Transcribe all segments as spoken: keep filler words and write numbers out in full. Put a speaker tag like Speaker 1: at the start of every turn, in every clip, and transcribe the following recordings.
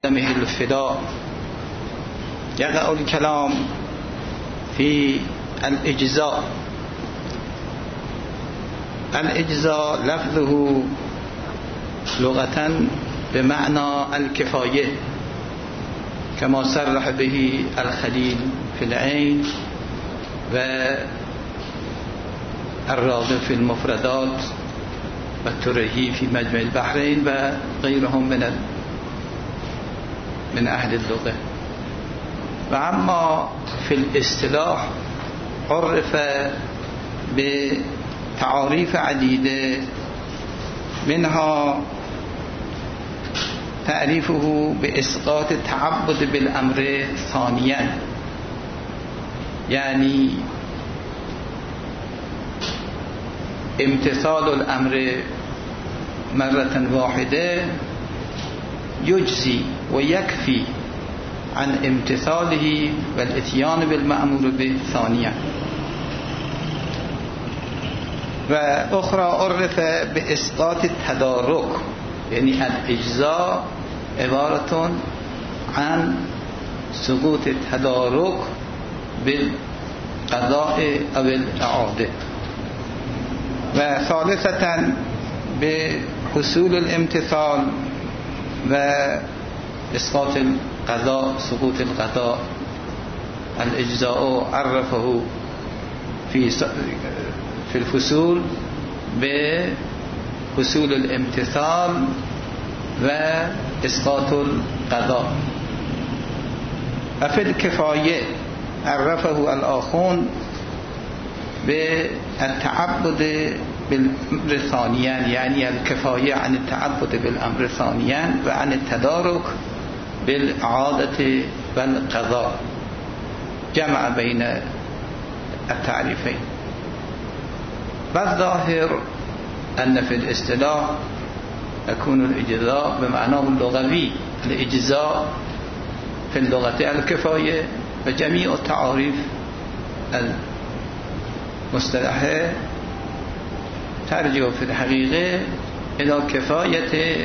Speaker 1: الفداء. يقع الكلام في الإجزاء. الإجزاء لفظه لغة بمعنى الكفاية، كما صرح به الخليل في العين والراغب في المفردات والترهي في مجمع البحرين وغيرهم من من أهل اللغة. وأما في الاصطلاح عرف بتعاريف عديدة، منها تعريفه بإسقاط التعبد بالأمر ثانيا، يعني امتثال الأمر مرة واحدة يجزي ويكفي عن امتثاله والاتيان بالمأمور به ثانيا. وأخرى عرف بإسقاط التدارك، يعني الإجزاء عبارة عن سقوط التدارك بالقضاء أو الإعادة. وثالثة بحصول الامتثال وإسقاط القضاء، سقوط القضاء. الإجزاء عرفه في في الفصول بحصول الامتثال وإسقاط القضاء. وفي الكفاية عرفه الآخون بالتعبد بالأمر ثانيا، يعني الكفاية عن التعبد بالأمر ثانيا وعن التدارك بالإعادة والقضاء، جمع بين التعريفين. والظاهر أن في الاصطلاح يكون الإجزاء بمعناه اللغوي. الإجزاء في اللغة الكفاية، وجميع التعاريف المصطلحة ترجع في الحقيقة إلى كفاية،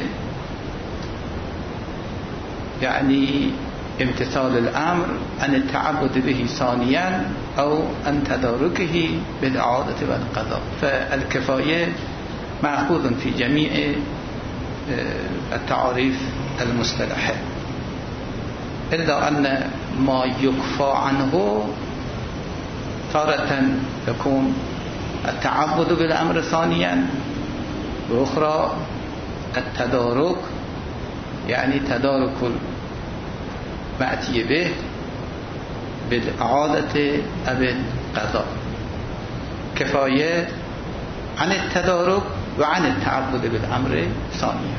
Speaker 1: يعني امتثال الأمر عن التعبد به ثانيا أو عن تداركه بالإعادة والقضاء. فالكفاية مأخوذ في جميع التعاريف المصطلحة، إلا أن ما يكفى عنه تارة يكون التعبد بالأمر ثانيا، وأخرى التدارك، يعني تدارك المأتي به بالإعادة أو القضاء. كفاية عن التدارك وعن التعبد بالأمر ثانيا.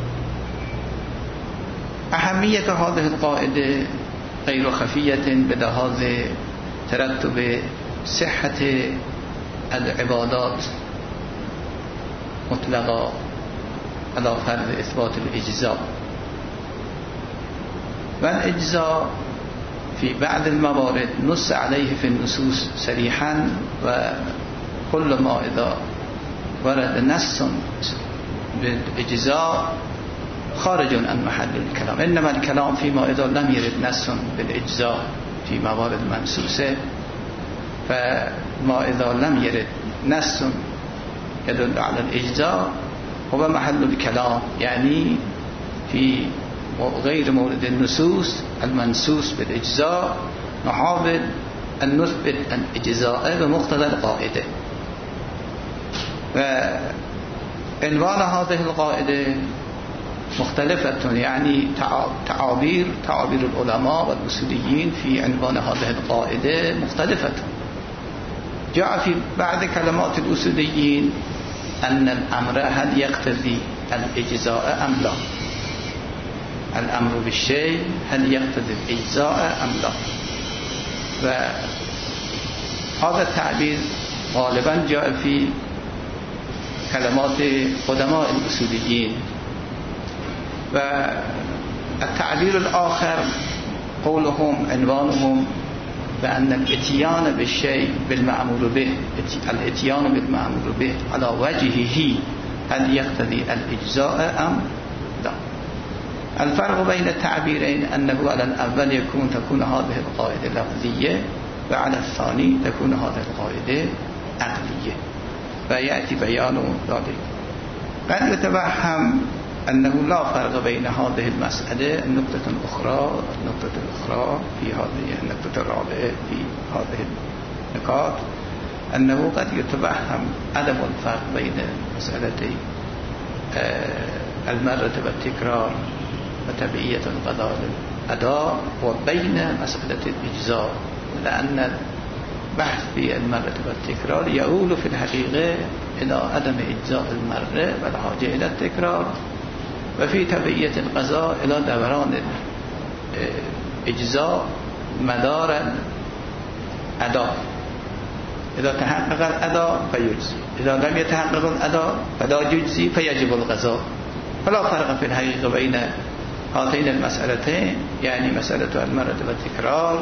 Speaker 1: أهمية هذه القاعدة غير خفية بلحاظ ترتب صحة العبادات مطلقة على فرض إثبات الإجزاء. والإجزاء في بعض الموارد نص عليه في النصوص صريحا، وكل ما إذا ورد نص بالإجزاء خارج عن محل الكلام. إنما الكلام فيما إذا لم يرد نص بالإجزاء في موارد منصوصة، فما إذا لم يرد نص يدل على الإجزاء هو محل الكلام، يعني في غير مورد النصوص المنصوص بالإجزاء نحاول أن نثبت الإجزاء بمقتضى القاعدة. وعنوان هذه القاعدة مختلفة، يعني تعابير تعابير العلماء والأصوليين في عنوان هذه القاعدة مختلفة. جاء في بعض كلمات الأصوليين أن الأمر هل يقتضي الإجزاء أم لا، الأمر بالشيء هل يقتضي الإجزاء أم لا. وهذا التعبير غالبا جاء في كلمات قدماء الأصوليين. والتعبير الآخر قولهم عنوانهم بأن الاتيان بالشيء بالمأمور به، الاتيان بالمأمور به على وجهه هل يقتضي الإجزاء أم لا. الفرق بين التعبيرين أنه على الأول يكون تكون هذه القاعدة لفظية، وعلى الثاني تكون هذه القاعدة عقلية، فيأتي بيان ذلك. قد يتوهم أنه لا فرق بين هذه المسألة النقطة الأخرى النقطة الأخرى في هذه النقطة الرابعة في هذه النقاط، أنه قد يتوهم عدم الفرق بين مسألتي المرة والتكرار وتبعية القضاء للأداء وبين مسألة الإجزاء، لأن البحث في المرة والتكرار يؤول في الحقيقة إلى عدم إجزاء المرة والحاجة إلى التكرار، وفي تبعية القضاء إلى دوران الإجزاء مدار الأداء. إذا تحقق الأداء فيجزي، إذا لم يتحقق الأداء فلا يجزي فيجب القضاء. فلا فرق في الحقيقة بين هاتين المسألتين، يعني مسألة المرة والتكرار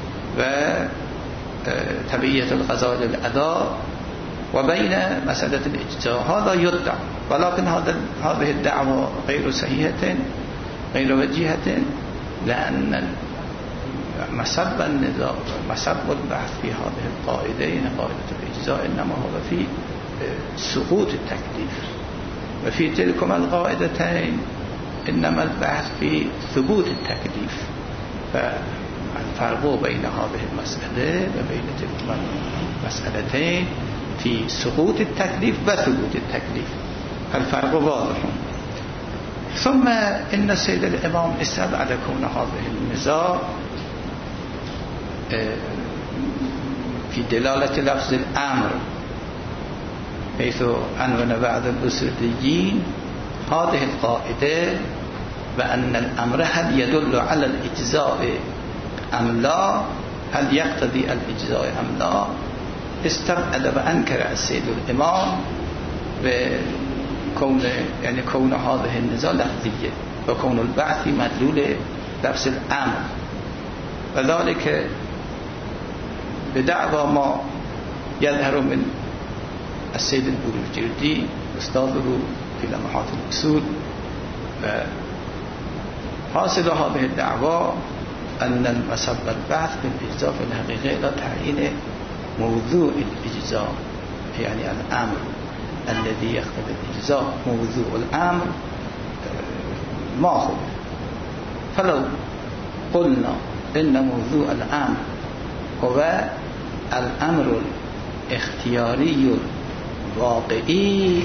Speaker 1: وتبعية القضاء للأداء، وبين مسألة الإجزاء. هذا يدعى، ولكن هذا هذه الدعوة غير صحيحة غير وجيهة، لأن مسبب النظام مسبب البحث في هذه القاعدين قاعدة الإجزاء إنما هو في سقوط التكليف، وفي تلكما القاعدتين إنما البحث في ثبوت التكليف. فالفرق بين هذه المسألة وبين تلكما المسألتين في سقوط التكليف وثبوت التكليف، الفرق واضح. ثم إن السيد الإمام استدعى كون هذه النزاع في دلالة لفظ الأمر، حيث عنوان بعض الأصوليين هذه القاعدة بأن الأمر هل يدل على الإجزاء أم لا، هل يقتضي الإجزاء أم لا، استبعد وأنكر السيد الإمام بكون يعني كون هذه النزاع لفظية وكون البعث مدلول لفظ الأمر، وذلك بدعوى ما يظهر من السيد البروجردي أستاذه في لمحات الأصول. حاصل هذه الدعوى أن المسبب البحث في الإجزاء في الحقيقة لا تعيين موضوع الإجزاء، يعني الأمر الذي يقتضي الإجزاء موضوع الأمر ما هو. فلو قلنا إن موضوع الأمر هو الأمر الاختياري الواقعي،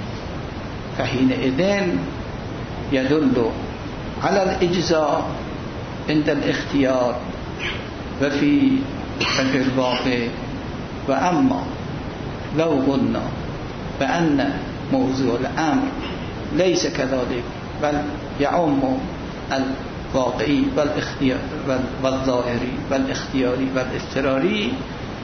Speaker 1: فحينئذ يدل على الإجزاء عند الاختيار وفي في الواقع. وأما لو قلنا بأن موضوع الأمر ليس كذلك بل يعم الواقعي والاختيار والظاهري والاختياري والاضطراري،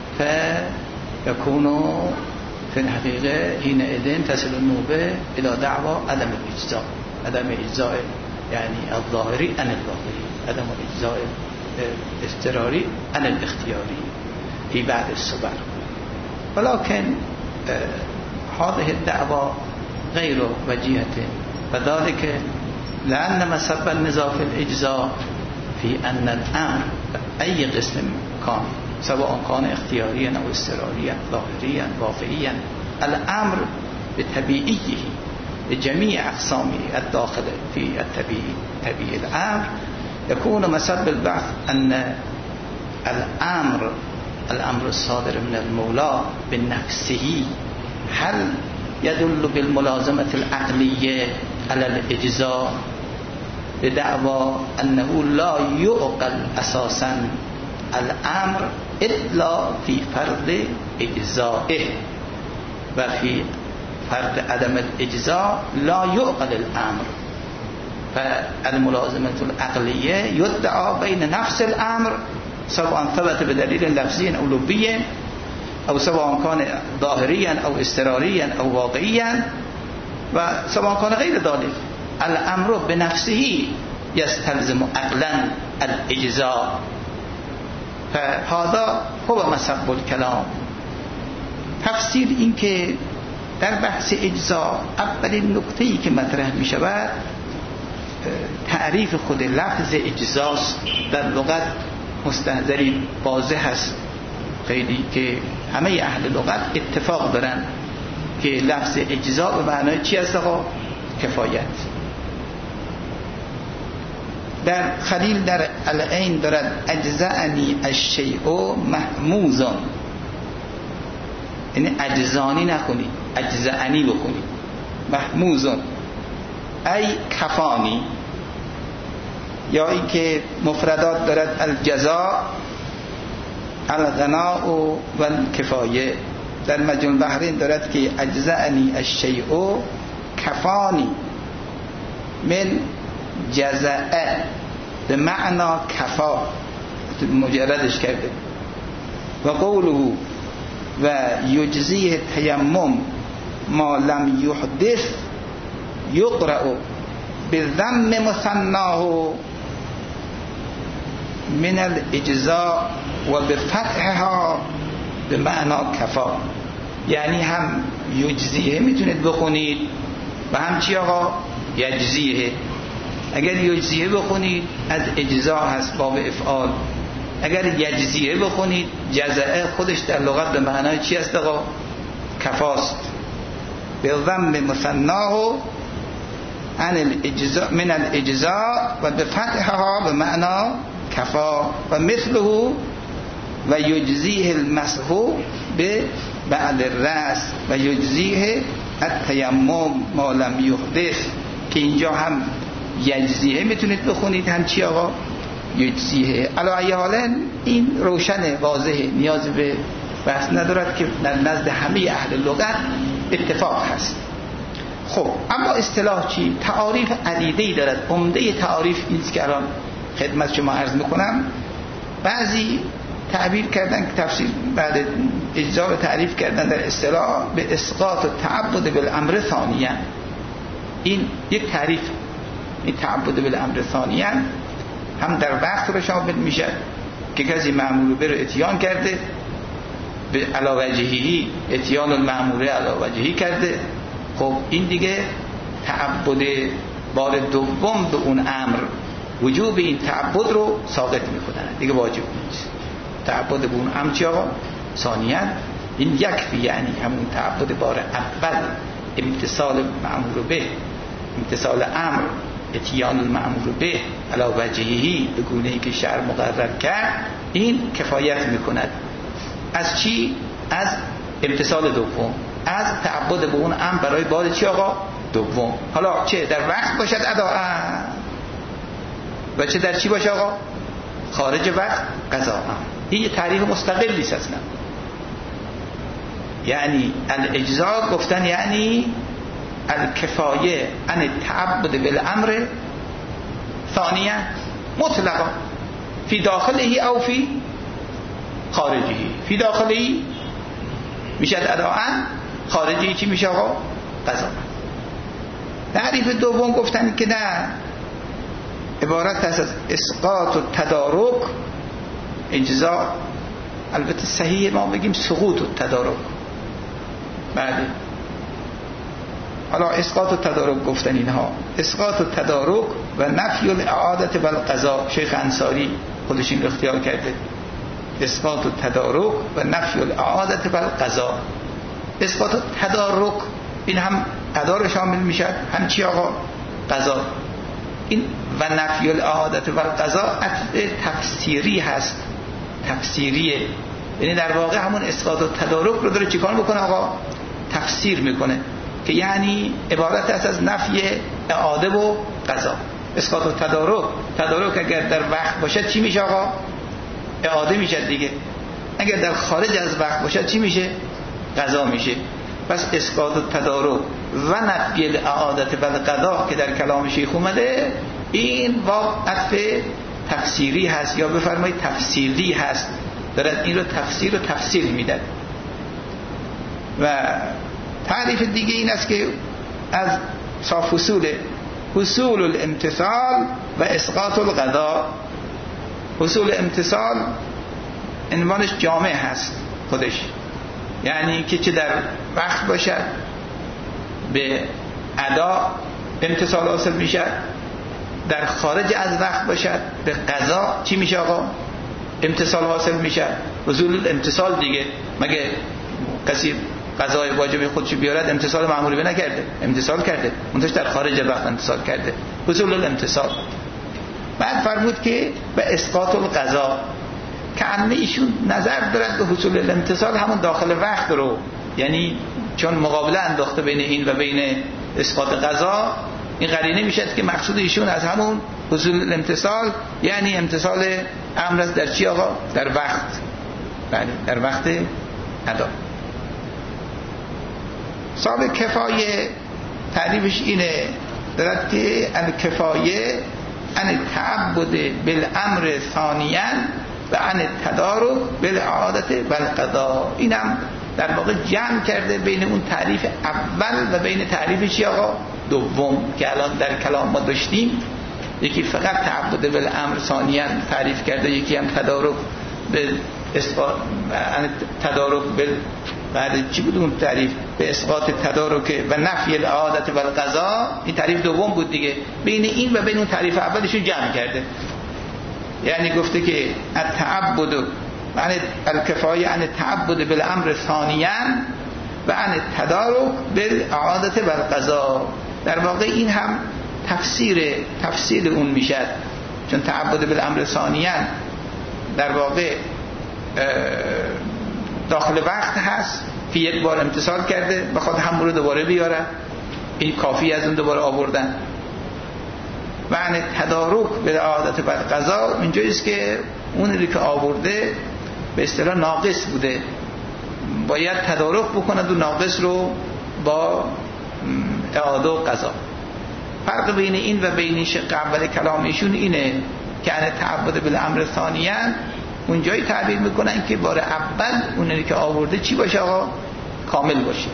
Speaker 1: فيكون في الحقيقة حينئذ تصل النوبة إلى دعوى عدم الإجزاء، عدم الإجزاء يعني الظاهري عن الواقعي، عدم الإجزاء الاضطراري عن الاختياري في بعض الصور. ولكن هذه الدعوة غير وجيهة، وذلك لأن مسبب النزاع في الإجزاء في أن الأمر أي قسم كان، سواء كان اختياريا أو اضطراريا ظاهريا واقعيا، الأمر بتبعيه لجميع أقسامه الداخلة في التبعي تبعي الأمر يكون مسبب البحث أن الأمر الأمر الصادر من المولى بنفسه هل يدل بالملازمة العقلية على الإجزاء، بدعوى أنه لا يعقل أساسا الأمر إلا في فرض إجزائه، وفي فرض عدم الإجزاء لا يعقل الأمر. فالملازمة العقلية يدعى بين نفس الأمر سواء ثبت بدليل لفظي أو لفظي، أو سواء كان ظاهريا أو اضطراريا أو واقعيا، وسواء كان غير ذلك، الأمر بنفسه يستلزم عقلا الإجزاء. فهذا هو مسبب الكلام. تفسير این که در بحث اجزاء اولین نکته‌ای که مطرح می شود تعریف خود لفظ اجزاست در لغت مستحضری واضح است خیلی که همه اهل لغت اتفاق دارن که لفظ اجزا به معنای چی است آقا؟ کفایت. در خلیل در العین دارد اجزعنی الشیء محموزا، یعنی اجزانی نکنید، اجزعنی بکنید. محموزا ای کفانی. یا این که مفردات دارد الجزاء الغناء و الکفایه. در مجموع البحرین دارد که اجزعنی الشیء کفانی من جزاء به معنا کفا، مجردش کرده. و قوله و یجزیه تیمم ما لم یحدث یقرأ بضم مثناه من الاجزاء و بفتحها به معنا کفا. یعنی هم یجزیه میتونید بخونید و هم چی آقا؟ یجزیه. اگر یجزیه بخونید از اجزا هست باب افعال، اگر یجزیه بخونید جزاء خودش در لغت به معنای چی است آقا؟ کفاست. به ضم مثناه عن الاجزاء من الاجزاء و به فتحها به معنا کفا. و مثله و یجزیه المسح به بعد الرأس و یجزیه التیمم ما لم یحدث، که اینجا هم یجزیه میتونید بخونید هم چی آقا؟ یجزیه. علی ای حال این روشن واضحه، نیاز به بحث ندارد که در نزد همه اهل لغت اتفاق هست. خب اما اصطلاح چی؟ تعاریف عدیده‌ای دارد. عمده تعاریف اینست که الان خدمت شما عرض میکنم. بعضی تعبیر کردن که تفسیر بعد اجزا تعریف کردن در اصطلاح به اسقاط و تعبد بالامر ثانیاً. این یک تعریف، این تعبد بالامر ثانیاً هم در وقت رو شامل میشه که کسی مأمور به رو اتیان کرده، به علی وجهی اتیان المأموره علی وجهی کرده. خب این دیگه تعبد بار دوم به اون امر، وجوب این تعبد رو ساقط میکنن، دیگه واجب نیست. تعبد به اون امر چی آقا؟ ثانیاً این یکفی، یعنی همون تعبد بار اول امتصال مأمور به، امتصال امر، اتیان المأمور به علی وجهی به گونه‌ای که شرع مقرر کرد، این کفایت میکند. از چی؟ از امتصال دوم، از تعبد به اون امر برای بار چی آقا؟ دوم. حالا چه در وقت باشد اداء و چه در چی باشه آقا؟ خارج وقت قضاء. این یه تعریف مستقلی است اصلا. یعنی الاجزاء گفتن یعنی الکفایه عن التعبد بالامر ثانیه مطلقا فی داخله او فی خارجه. فی داخله میشه اداء، خارجی چی میشه آقا؟ قضاء. تعریف دوم گفتن که نه، عبارت است از اسقاط و تدارک. اجزاء البته صحیح ما بگیم سقوط و تدارک. بله، حالا اسقاط و تدارک گفتن اینها. اسقاط و تدارک و نفی الاعادت بالقضاء، شیخ انصاری خودش این اختیار کرده. اسقاط و تدارک و نفی الاعادت بالقضاء. اسقاط و تدارک این هم قضا رو شامل میشه، هم چی آقا؟ قضا. این و نفی الاعادت بالقضاء عطف تفسیری هست، تفسیریه. یعنی در واقع همون اسقاط و تدارک رو داره چیکار میکنه آقا؟ تفسیر میکنه، که یعنی عبارت است از نفی اعاده و قضا. اسقاط و تدارک، تدارک اگر در وقت باشه چی میشه آقا؟ اعاده میشه دیگه. اگر در خارج از وقت باشه چی میشه؟ قضا میشه. پس اسقاط و تدارک و نفی الاعادت بالقضاء که در کلام شیخ اومده، این واقع عطف تفسیری هست یا بفرمایید تفسیری هست، دارد این رو تفسیر و تفسیر میدن. و تعریف دیگه این است که از صاف اصول اصول الامتثال و اسقاط القضاء. اصول امتثال عنوانش جامع هست خودش، یعنی که چه در وقت باشد به ادا امتثال حاصل میشه، در خارج از وقت باشد به قضا چی میشه آقا؟ امتثال حاصل میشه. حصول امتثال دیگه. مگه کسی قضای واجب خودش بیارد امتثال معمولی به نکرده؟ امتثال کرده، منتش در خارج وقت امتثال کرده. حصول الامتثال. بعد فرمود که به اسقاط القضا، که انه ایشون نظر دارد به حصول الامتثال همون داخل وقت رو، یعنی چون مقابله انداخته بین این و بین اسقاط قضا، این قرینه میشد که مقصود ایشون از همون حصول الامتثال یعنی امتثال امر در چی آقا؟ در وقت. بله، در وقت ادا. صاحب کفایه تعریفش اینه، دارد که الکفایه ان تعبد بالامر ثانیا و ان تدارک بالعادت والقضاء. اینم در واقع جمع کرده بین اون تعریف اول و بین تعریف چی آقا؟ دوم که الان در کلام ما داشتیم. یکی فقط تعبد بالامر ثانیا تعریف کرده، یکی هم تدارک به اسقاط تدارک بال بعد چی بود اون تعریف؟ به اسقاط تدارک و نفی العادت و القضاء. این تعریف دوم بود دیگه. بین این و بین اون تعریف اولشون جمع کرده، یعنی گفته که التعبد یعنی الکفایه ان تعبد بالامر ثانیا و ان تدارک بالعادت و القضاء. در واقع این هم تفسیر تفسیر اون میشه، چون تعبد بالامر ثانیا در واقع داخل وقت هست که یک بار امتثال کرده بخواد همون رو دوباره بیاره، این کافی از اون دوباره آوردن. و ان تدارک به عادت و قضا اینجاییست که اونی که آورده به اصطلاح ناقص بوده، باید تدارک بکنه و ناقص رو با اعاده و قضا. فرق بین این و بین شق اول کلامشون اینه که ان تعبد بالامر ثانیا اونجایی تعبیر میکنن که بار اول اونی که آورده چی باشه آقا؟ کامل باشه،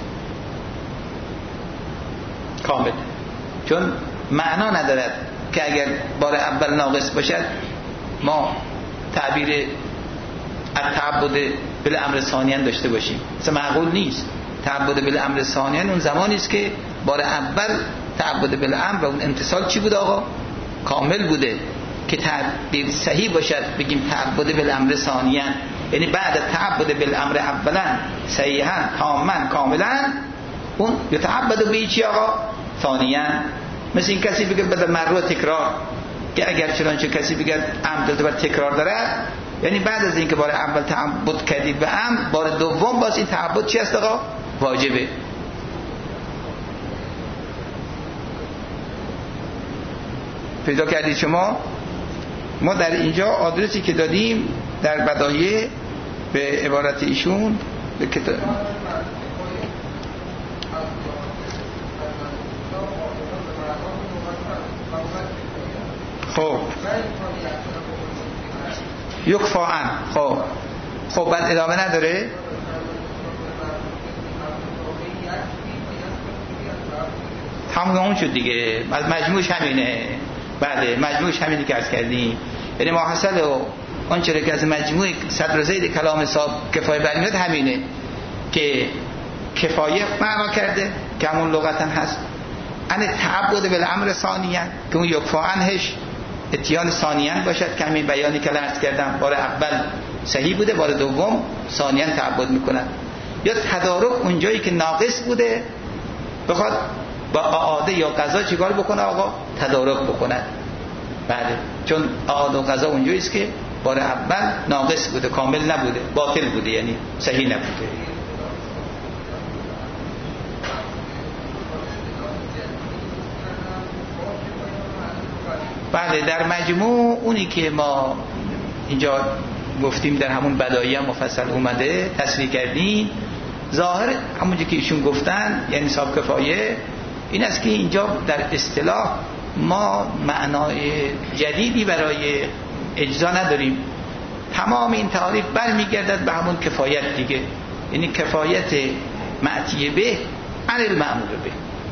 Speaker 1: کامل. چون معنا ندارد که اگر بار اول ناقص باشد ما تعبیر التعبد بالامر ثانیا داشته باشیم، اصلا معقول نیست. تعبد بالامر ثانیا اون زمانی است که بار اول تعبد بالامر و اون امتثال چی بود آقا؟ کامل بوده. که تعبیر صحیح باشد بگیم تعبد بالامر ثانیا، یعنی بعد تعبد بالامر اولا صحیحا تاما کاملا اون یتعبد به چی آقا؟ ثانیا. مثل این کسی بگه بدل مرو تکرار، که اگر چنانچه کسی بگه امر دلتا بر تکرار دارد، یعنی بعد از اینکه بار اول تعبد کردی به امر، بار دوم باز این تعبد چی است آقا؟ واجبه. پیدا کردید شما؟ ما در اینجا آدرسی که دادیم در بدایع به عبارت ایشون به کتاب خب یکفاعن. خب خب بعد ادامه نداره؟ تمام اون شد دیگه. مجموعش همینه. بله، مجموعش همینی که عرض کردیم. یعنی ماحصل و آنچه که از مجموع صدر زید کلام صاحب کفایه برمیاد همینه که کفایه معنا کرده که همون لغت هم هست. ان تعبد بالامر ثانیا که اون یکفاعنش اتیان ثانیا باشد که همین بیانی که عرض کردم بار اول صحیح بوده، بار دوم ثانیا تعبد میکنن. یا تدارک اونجایی که ناقص بوده بخواد با اعاده یا قضا چیکار بکنه آقا؟ تدارک بکنه. بله، چون اعاده و قضا اونجایی است که بار اول ناقص بوده، کامل نبوده، باطل بوده، یعنی صحیح نبوده. بله، در مجموع اونی که ما اینجا گفتیم در همون بدایع مفصل اومده تصریح کردیم، ظاهر همونجا که ایشون گفتن یعنی صاحب کفایه این است که اینجا در اصطلاح ما معنای جدیدی برای اجزا نداریم. تمام این تعاریف برمیگردد به همون کفایت دیگه، یعنی کفایت معتیه به عن المأمور به.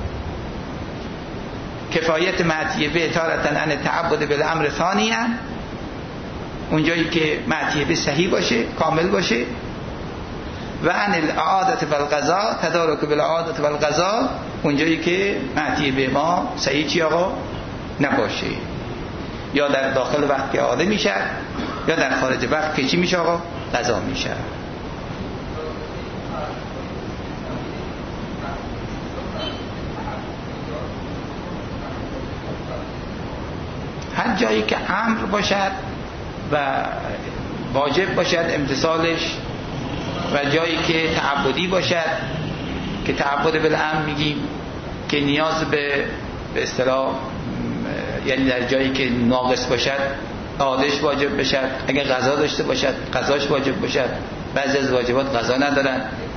Speaker 1: کفایت معتیه به تارتن عن تعبد بالامر ثانیا، اونجایی که معتیه به صحیح باشه، کامل باشه. و عن الاعادت والقضاء، تدارک بالاعادت والقضاء، اونجایی که معتیه به ما صحیح چی آقا؟ نباشه. یا در داخل وقت که آده میشه یا در خارج وقت که چی میشه آقا؟ قضا میشه. هر جایی که امر باشد و واجب باشد امتثالش و جایی که تعبدی باشد که تعبد بالامر میگیم که نیاز به به اصطلاح یعنی در جایی که ناقص باشد عادش واجب باشد، اگر قضا داشته باشد قضاش واجب باشد. بعضی از واجبات قضا ندارن.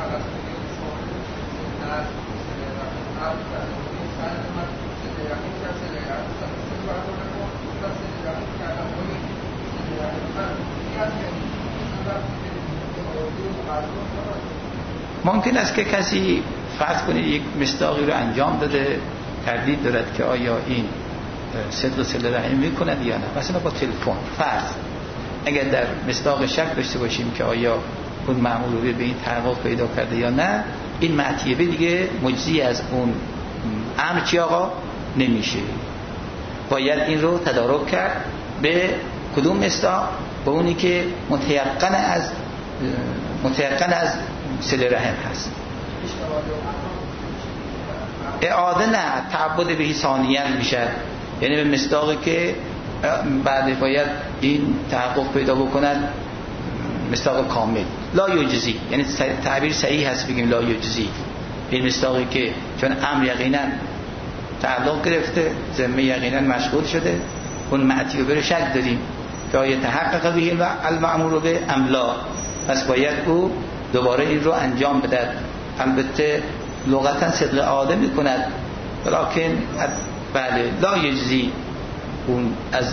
Speaker 1: ممکن است که کسی فرض کنید یک مصداقی رو انجام داده، تردید دارد که آیا این صدق صله رحم میکند یا نه. مثلا با تلفن فرض اگر در مصداق شک داشته باشیم که آیا اون مأمور به این تحقق پیدا کرده یا نه، این معتیبه دیگه مجزی از اون امر چی آقا نمیشه. باید این رو تدارک کرد به کدوم مصداق؟ به اونی که متیقن از متیقن از صله رحم هست. اعاده نه، تعبد بهی ثانیاً میشه، یعنی به مصداقی که بعد باید این تحقق پیدا بکنن مصداق کامل. لا یجزی، یعنی تعبیر صحیح هست بگیم لا یجزی، این مصداقی که چون امر یقینا تعلق گرفته، ذمه یقینا مشغول شده، اون معتیبه رو شک داریم که آیا تحقق به المأمور به ام لا، پس باید او دوباره این رو انجام بده. البته لغتا صدق عاده میکند ولیکن بله لا یجزی اون از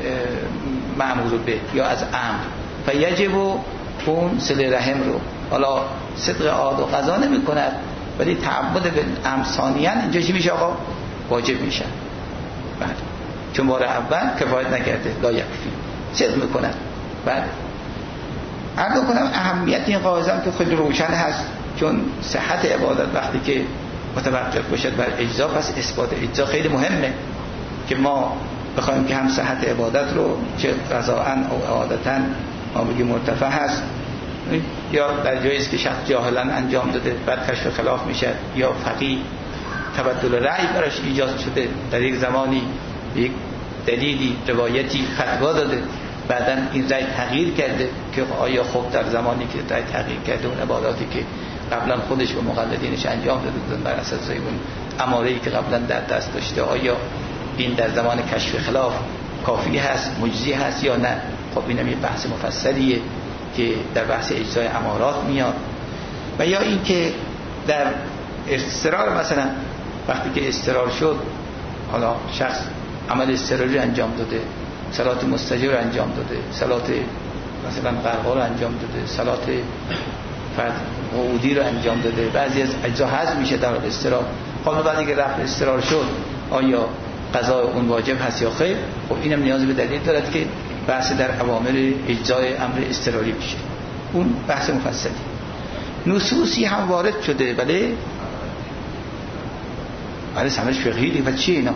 Speaker 1: مأمور به یا از امر و یجب اون صله رحم رو حالا صدق عاده و قضا نمی کند ولی تعبد به امر ثانیاً اینجا چی میشه آقا؟ واجب میشه. بله چون بار اول کفایت نکرده لا یکفی صدق میکند. بله عرض کنم اهمیت این قاعده که خیلی روشن هست، چون صحت عبادت وقتی که متوقف باشد بر اجزا، پس اثبات اجزا خیلی مهمه که ما بخوایم که هم صحت عبادت رو چه قضاءً او عادتاً ما بگیم مرتفع هست، یا در جایی است که شخص جاهلاً انجام داده بعد کشف خلاف میشه، یا فقیه تبدل رأی براش ایجاد شده، در یک زمانی یک دلیلی روایتی فتوا داده بعداً این رأی تغییر کرده که آیا خب در زمانی که رأی تغییر کرده اون عباداتی که قبلا خودش و مقلدینش انجام داده بودن بر اساس اون اماره‌ای که قبلا در دست داشته، آیا این در زمان کشف خلاف کافی هست، مجزی هست یا نه؟ خب اینم یه بحث مفصلیه که در بحث اجزای امارات میاد. و یا این که در استقرار مثلا وقتی که استقرار شد، حالا شخص عمل استقراری انجام داده، صلات مستجر انجام داده، صلات مثلا قرقا رو انجام داده، صلات فرد قعودی رو انجام داده، بعضی از اجزا حذف میشه در استقرار. حالا بعدی که رفع استقرار شد آیا قضا اون واجب هست یا خیر؟ خب اینم نیاز به دلیل دارد که بحث در اوامر اجزای امر استقراری بشه، اون بحث مفصلی. نصوصی هم وارد شده ولی ولی سمرش فقهی و چیه اینا؟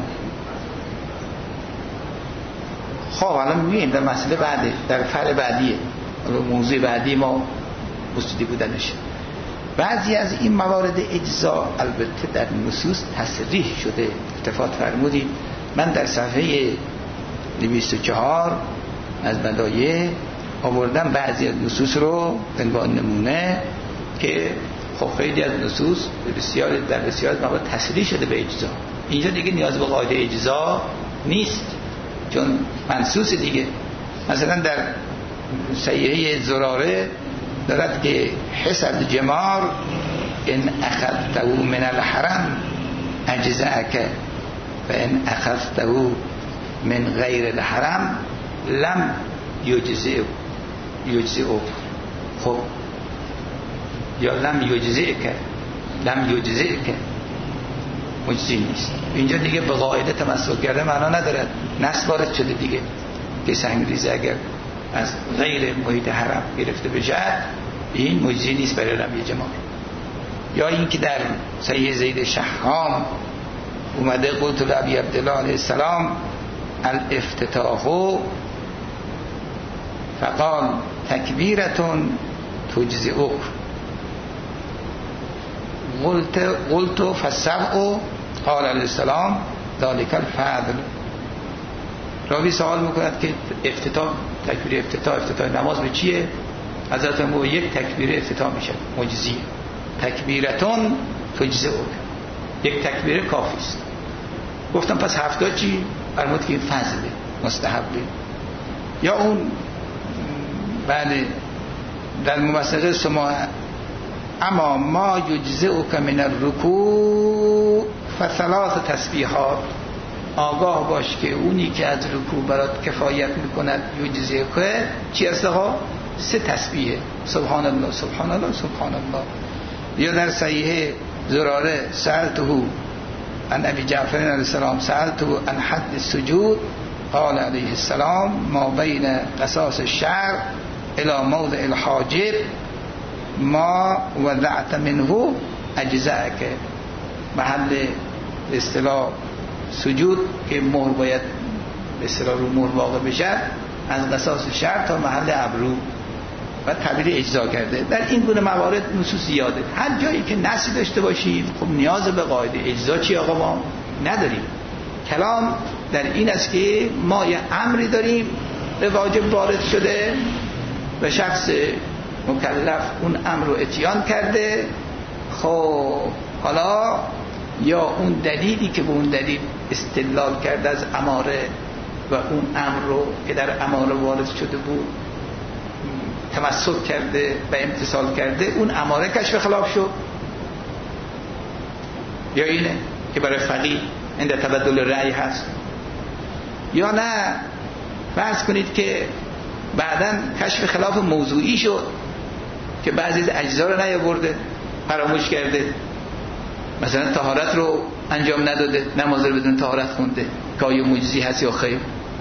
Speaker 1: خب الان میگیم در مسئله بعده، در فرع بعدیه، موضوع بعدی ما بستودی بودنش. بعضی از این موارد اجزا البته در نصوص تصریح شده. التفات فرمودید من در صفحه دویست و چهار از بدایع آوردم بعضی از نصوص رو عنوان نمونه که خب خیلی از نصوص بسیار در بسیار از موارد تصریح شده به اجزا. اینجا دیگه نیاز به قاعده اجزا نیست چون منصوص دیگه. مثلا در صحیحه زراره دارد که حسد جمار ان اخذته من الحرم اجزاک و ان اخذته من غیر الحرم لم یجزئ یجزئ. خب یا لم یجزئک لم یجزئک مجزی نیست. اینجا دیگه به قاعده تمسک کرده معنا ندارد، نص وارد شده دیگه که سنگریزه اگر از غیر محیط حرم گرفته بشه این مجزی نیست برای رمی جمار. یا این که در صحیح زید شحام اومده قلت لعبی عبدالله علیه السلام الافتتاح فقال تکبیرتون تجزئک قلت قلت فالسبع قال علیه السلام ذلك الفضل. راوی سوال میکند که افتتاح، تکبیر افتتاح، افتتاح نماز به چیه؟ حضرت ما یک تکبیر افتتاح میشه مجزی. تکبیرتون تجزئک، یک تکبیر کافی است. گفتم پس هفتاد چی؟ فرمود که این فضله، مستحبه. یا اون بله در ممسقه شما اما ما یجزئک من الرکوع فثلاث تسبیحات، آگاه باش که اونی که از رکوع برات کفایت میکند یجزئک چی است آقا؟ سه تسبیحه، سبحان الله سبحان الله سبحان الله. یا در صحیح زراره سألته عن ابی جعفر علیه السلام سألته عن حد السجود قال علیه السلام ما بین قصاص الشعر الى موضع الحاجب ما وضعت منه اجزاءک. محل اصطلاح سجود که مهر باید به اصطلاح رو مهر واقع بشه از قصاص شعر تا محل ابرو و تعبیر اجزا کرده. در این گونه موارد نصوص زیاده. هر جایی که نصی داشته باشیم خب نیاز به قاعده اجزا چی آقا ما نداریم. کلام در این است که ما یه امری داریم به واجب وارد شده و شخص مکلف اون امر رو اتیان کرده. خب حالا یا اون دلیلی که به اون دلیل استدلال کرده از اماره و اون امر رو که در اماره وارد شده بود تمسک کرده و امتثال کرده، اون اماره کشف خلاف شد. یا اینه که برای فقیه عند تبدل رأی هست. یا نه فرض کنید که بعداً کشف خلاف موضوعی شد که بعضی از اجزا رو نیاورده، فراموش کرده، مثلا طهارت رو انجام نداده، نماز رو بدون طهارت خونده که آیا مجزی هست یا خیر.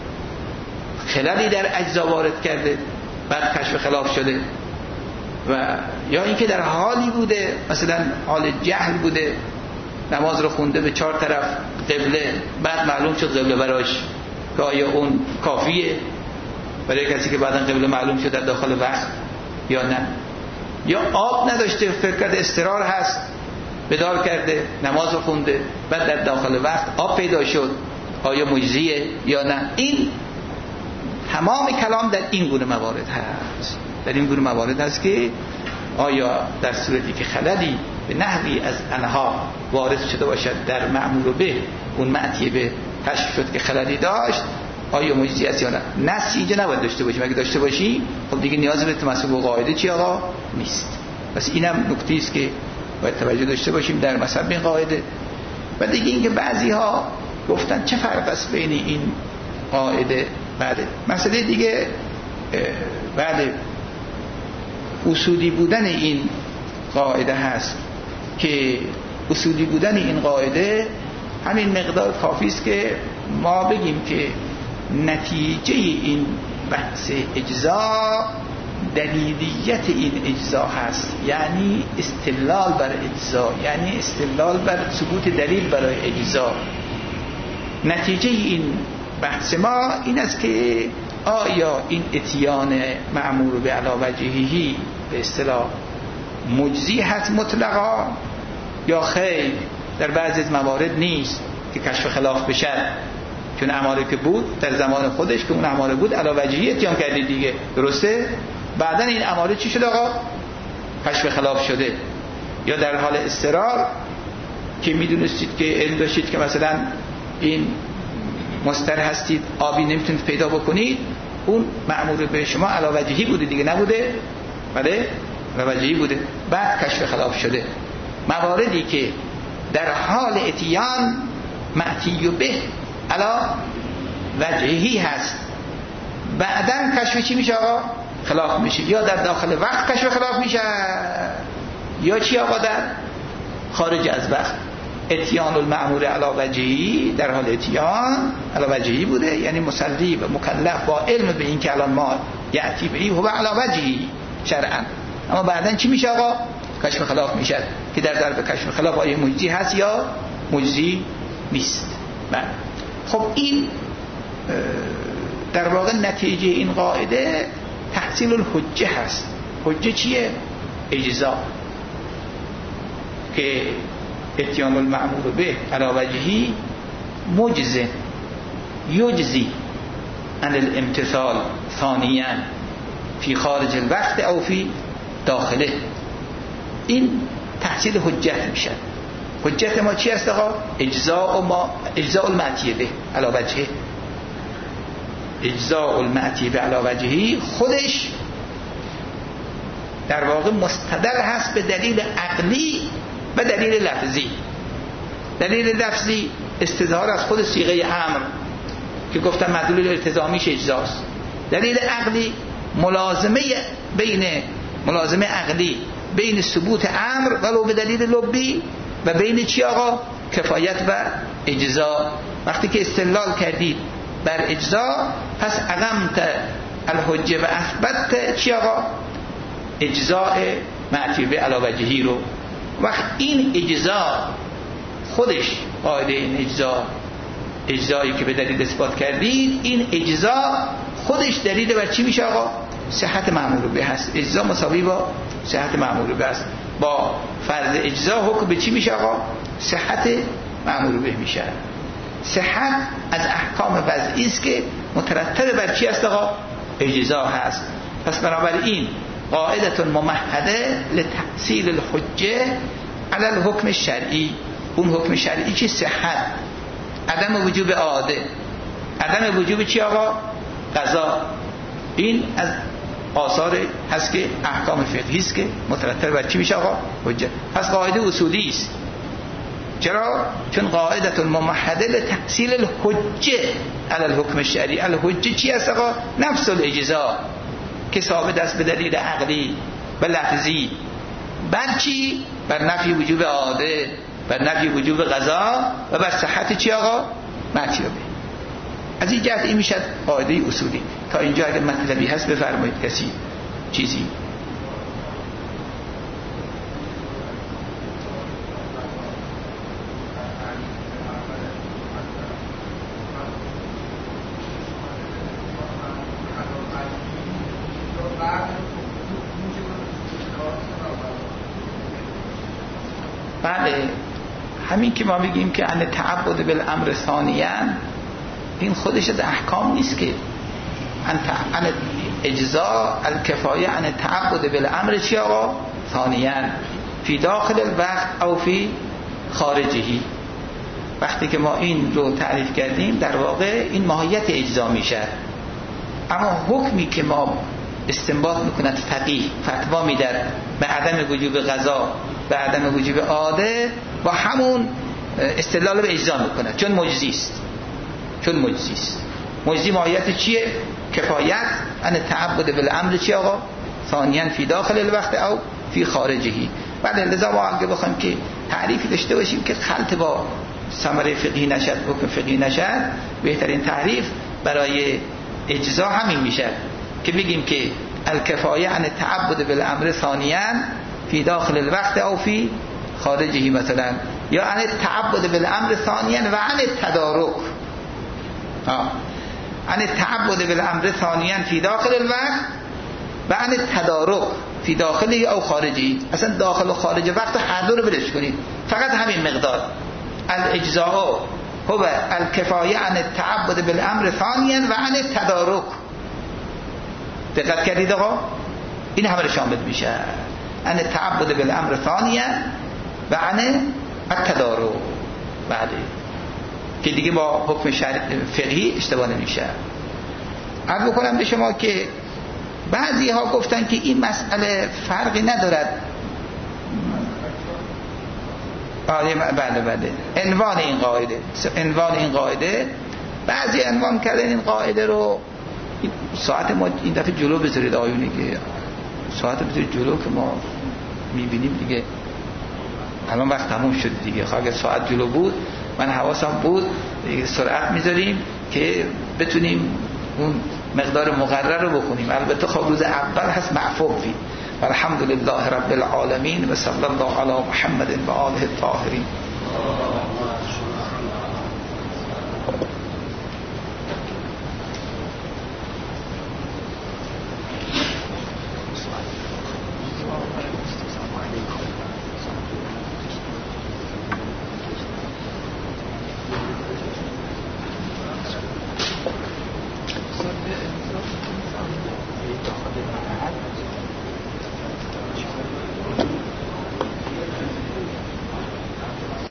Speaker 1: خلالی در اجزا وارد کرده بعد کشف خلاف شده. و یا اینکه در حالی بوده مثلا حال جهل بوده، نماز رو خونده به چهار طرف قبله، بعد معلوم شد قبله براش که آیا اون کافیه برای کسی که بعدا قبله معلوم شد در داخل وقت یا نه. یا آب نداشته فکر کرده استقرار هست، بدار کرده نماز رو خونده، بعد در داخل وقت آب پیدا شد، آیا مجزیه یا نه. این تمام کلام در این گونه موارد هست. در این گونه موارد هست که آیا در صورتی که خللی به نحوی از انها وارد شده باشد در معمول به اون معطیه به کشف شد که خللی داشت، آیا مجزی است یا نه. نص اینجا نباید داشته باشیم. اگه داشته باشی خب دیگه نیاز به تمسک به قاعده چی آقا نیست. پس اینم نکته است که باید توجه داشته باشیم در مذهب این قاعده. و دیگه اینکه بعضی ها گفتن چه فرق است بین این قاعده. بله مسئله دیگه بله اصولی بودن این قاعده هست که اصولی بودن این قاعده همین مقدار کافی است که ما بگیم که نتیجه این بحث اجزا دلیلیت این اجزا هست، یعنی استدلال بر اجزا، یعنی استدلال بر ثبوت دلیل برای اجزا. نتیجه این بحث ما این است که آیا این اتیان مأمور به علی وجهه به اصطلاح مجزی هست مطلقا یا خیر در بعضی از موارد نیست که کشف خلاف بشه، چون اماره که بود در زمان خودش که اون اماره بود علی وجهه اتیان کردید دیگه، درسته؟ بعدا این اماره چی شد آقا؟ کشف خلاف شده. یا در حال اضطرار که میدونستید که علم داشتید که مثلا این مستر هستید آبی نمیتونید پیدا بکنید، اون مأمور به شما علی وجهی بوده دیگه، نبوده؟ بله علی وجهی بوده، بعد کشف خلاف شده. مواردی که در حال اتیان معتی به علی وجهی هست، بعدن کشف چی میشه آقا؟ خلاف میشه. یا در داخل وقت کشف خلاف میشه یا چی آقا در خارج از وقت. اتیان المأمور علی وجهی در حال اتیان علی وجهی بوده، یعنی مصلی و مکلف با علم به این که الان ما یأتی بهی هو علی وجهی شرعا، اما بعدن چی میشه آقا؟ کشف خلاف میشه که در ضرب کشف خلاف آیا مجزی هست یا مجزی نیست. بله خب این در واقع نتیجه این قاعده تحصیل الحجه هست. حجه چیه؟ اجزا، که اتیان المعمول به علی وجهی مجز یجزی عن الامتثال ثانیا فی خارج الوقت او فی داخله. این تحصیل حجت میشه. حجت ما چی است آقا؟ اجزاء ما اجزاء المعتیه به علی وجهه. اجزاء المعتیه به علی وجهی خودش در واقع مستدل هست به دلیل عقلی و دلیل لفظی. دلیل لفظی استظهار از خود صیغه امر که گفتم مدلول التزامیش اجزاست. دلیل عقلی ملازمه بین ملازمه عقلی بین ثبوت امر ولو به دلیل لبی و بین چی آقا؟ کفایت و اجزا. وقتی که استدلال کردید بر اجزا، پس اقمت الحجه و اثبت چی آقا؟ اجزاء معطوف علی وجهی رو. وقت این اجزا خودش قاعده این اجزا، اجزایی که به دلیل اثبات کردید، این اجزا خودش دلیل بر چی میشه آقا؟ صحت معمول به هست. اجزا مساوی با صحت معمول به است. با فرض اجزا حکم به چی میشه آقا؟ صحت معمول به میشه. صحت از احکام وضعی است که مترتب بر چی است آقا؟ اجزا هست. پس بنابراین قاعده ممهده لتحصیل الحجه علی الحکم الشرعی. اون حکم شرعی چی؟ صحت، عدم وجوب عاده، عدم وجوب چی آقا؟ قضا. این از آثار هست که احکام فقهی است که مترتب بر چی میشه آقا؟ حجه. پس قاعده اصولی است. چرا؟ چون قاعده ممهده لتحصیل الحجه علی الحکم الشرعی. الحجه چی است آقا؟ نفس الاجزا که ثابت است به دلیل عقلی و لفظی. بر چی؟ بر نفی وجوب عاده، بر نفی وجوب قضا و بر صحت چی آقا؟ معتیابه. از این جهت این میشد قاعده اصولی. تا اینجا اگر مطلبی هست بفرمایید کسی چیزی. بله، همین که ما بگیم که ان تعبد بالامر ثانیا، این خودش از احکام نیست که ان اجزاء الکفایه ان تعبد بالامر چی آقا؟ ثانیا فی داخل الوقت او فی خارجهی. وقتی که ما این رو تعریف کردیم در واقع این ماهیت اجزا میشه. اما حکمی که ما استنباط میکند فقیه فتوا میدن به عدم وجوب قضا به عدم وجوب عاده، با همون استدلال به اجزا میکنه، چون مجزی است. چون مجزی است. مجزی ماهیت چیه؟ کفایت ان تعبد بالامر چی آقا؟ ثانیا فی داخل الوقت او فی خارجهی. بعد لذا ما اگه بخوایم که تعریفی داشته باشیم که خلط با ثمره فقهی نشد، حکم فقهی نشد، بهترین تعریف برای اجزا همین میشه که بگیم که الکفایه ان تعبد بالامر ثانیا فی داخل الوقت او فی خارجهی، مثلا یا ان تعبد بالامر ثانیا و ان التدارک. ها ان تعبد بالامر ثانیا فی داخل الوقت و ان التدارک فی داخله او خارجی. اصلا داخل و خارج وقت هر دو رو برش کنید، فقط همین مقدار. الاجزاء هو الکفایه ان التعبد بالامر ثانیا و ان التدارک. دقت کردید آقا؟ این همه رو شامل میشه. ان التعبد بالامر ثانیا و ان التدارک. بعد که دیگه با حکم شرع فقهی اشتباه نمیشه. عرض بکنم به شما که بعضی ها گفتن که این مسئله فرقی ندارد. بله بله بله عنوان این قاعده عنوان این قاعده بعضی عنوان کردن این قاعده رو. ساعت ما این دفعه جلو بذارید آیونی که ساعت بذارید جلو که ما میبینیم دیگه. الان وقت تموم شد دیگه. خب اگر ساعت جلو بود من حواسم بود سرعت میذاریم که بتونیم اون مقدار مقرر رو بخونیم. البته خب روز اول هست معفو فی. الحمدلله رب العالمین و صلی الله علی محمد و آله الطاهرین.